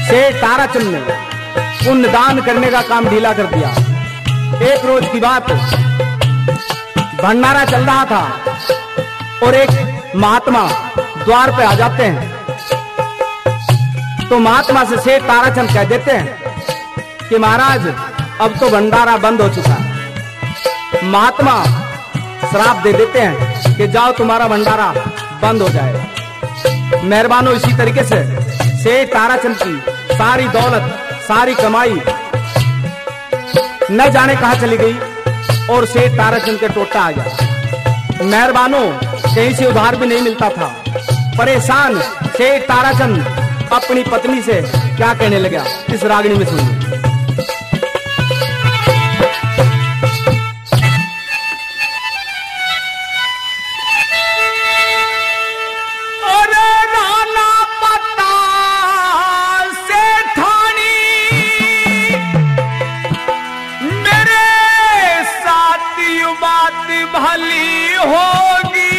सेठ ताराचंद ने पुण्य दान करने का काम ढीला कर दिया। एक रोज की बात, भंडारा चल रहा था और एक महात्मा द्वार पे आ जाते हैं। तो महात्मा से सेठ ताराचंद कह देते हैं कि महाराज अब तो भंडारा बंद हो चुका है। महात्मा श्राप दे देते हैं कि जाओ तुम्हारा भंडारा बंद हो जाए। मेहरबानो इसी तरीके से सेठ ताराचंद की सारी दौलत, सारी कमाई न जाने कहां चली गई और सेठ ताराचंद के टोटा आ गया। मेहरबानो कहीं से उधार भी नहीं मिलता था। परेशान सेठ ताराचंद अपनी पत्नी से क्या कहने लगा, इस रागनी में सुनिए। भली होगी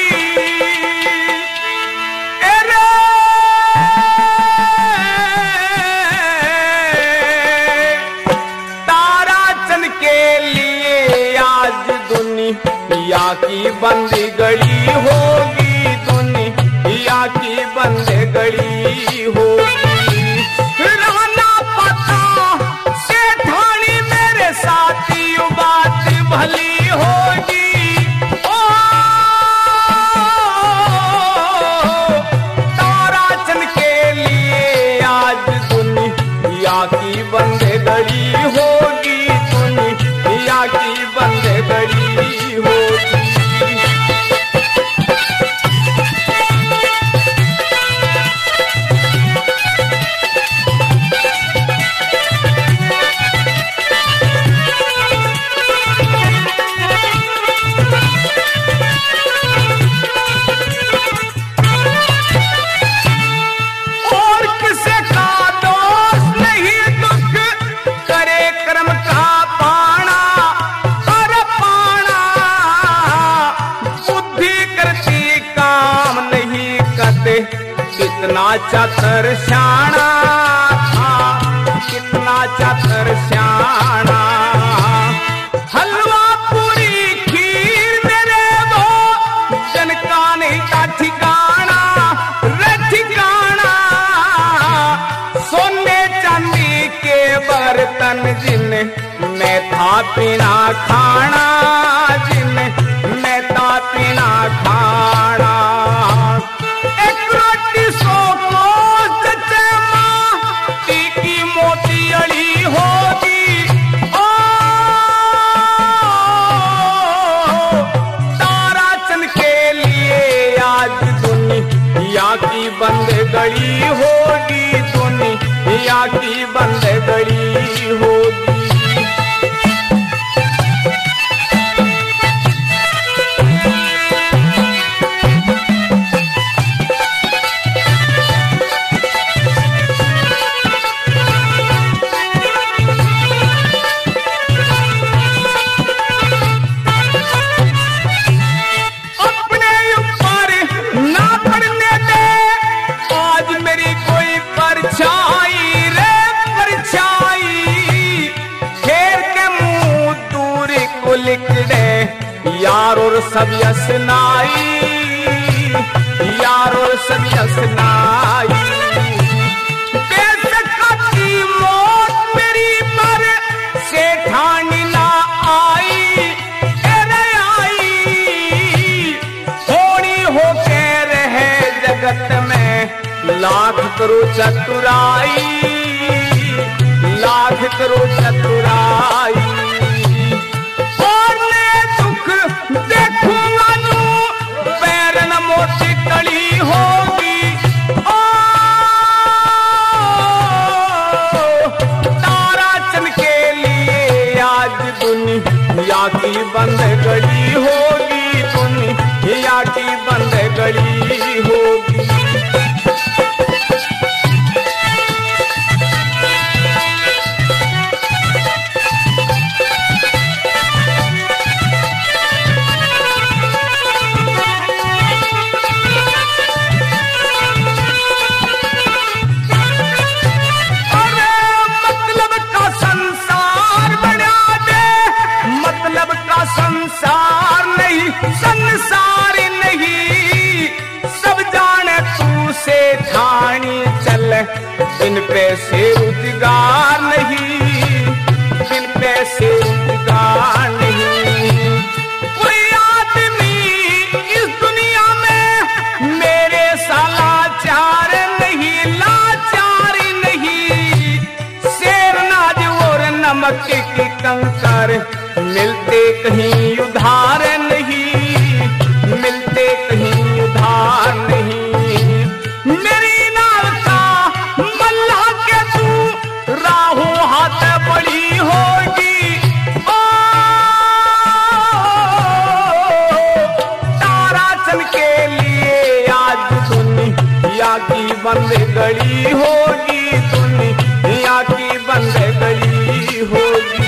ताराचंद के लिए आज दुनिया की बंदी गड़ी होगी, दुनिया की बंदी गड़ी होगी। रहना पता सेठानी मेरे साथी बात भली होगी। की बंदे गड़ी होगी, दुनिया की बंदे गड़ी होगी। और किसे का दोष नहीं, दुख करे कर्म का पाना, पर पाना बुद्धि करती काम नहीं करते। कितना चतुर श्याणा था, कितना चतुर श्याणा। हलवा पूरी खीर मेरे वो जनका नहीं था ठिकाना, रे ठिकाना। सोने चांदी के बर्तन जिन मैं था पीना खाना, जिन मैं था पीना खाना। एक रोटी सो को जचे माटी की मोती अड़ी होगी। ओ ताराचंद के लिए आज दुनिया की बंद गड़ी होगी, दुनिया की बंद गड़ी होगी। अपने ऊपर ना पड़ने दे आज मेरी कोई परछाई रे परछाई। खेर के मुंह दूर को लिखड़े यार और सब यसनाई, यार और सब यसनाई। बेशकती मौत मेरी पर सेठानी ना आई, अरे आई। थोड़ी होके रहे जगत में लाख करो चतुराई, लाख करो चतुराई। और मैं दुख देखूंगा नू पैर न मोती कड़ी होगी। ओ ताराचंद के लिए आज दुनिया की बंद गड़ी होगी, दुनिया की बंद गड़ी होगी। बिन पैसे रोजगार नहीं, बिन पैसे रोजगार नहीं। कोई आदमी इस दुनिया में मेरे सा लाचार नहीं, लाचार नहीं। शेर नाज और नमक की कंकर मिलते कहीं उधार नहीं, मिलते कहीं उधार नहीं। मेरी नाव का मल्लाह के तू राहों हाथ बड़ी होगी। ओ तारा चंद के लिए आज दुनिया की बंद गड़ी होगी, दुनिया की बंद गड़ी होगी।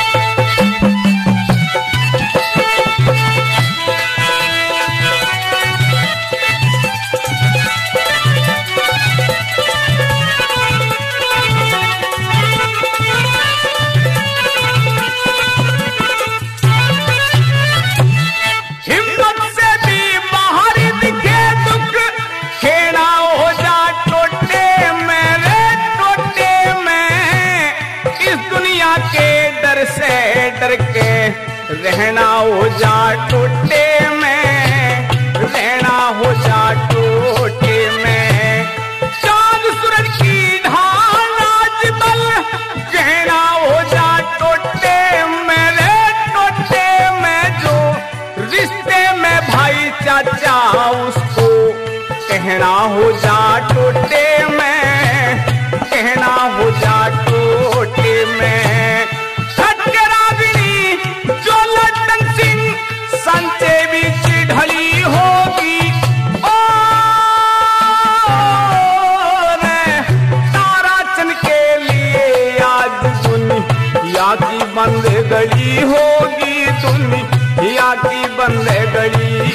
से डर के रहना हो जा टोटे में, रहना हो जा टोटे में। चांद सूरज की ढाल आज बल कहना हो जा टोटे में, रे टोटे में। जो रिश्ते में भाई चाचा उसको कहना हो जा टोटे में, कहना हो जा टोटे में। संचे बीच ढली होगी। ओ रे तारा चंद के लिए आज दुनिया की बंद गड़ी होगी, दुनिया की बंद गड़ी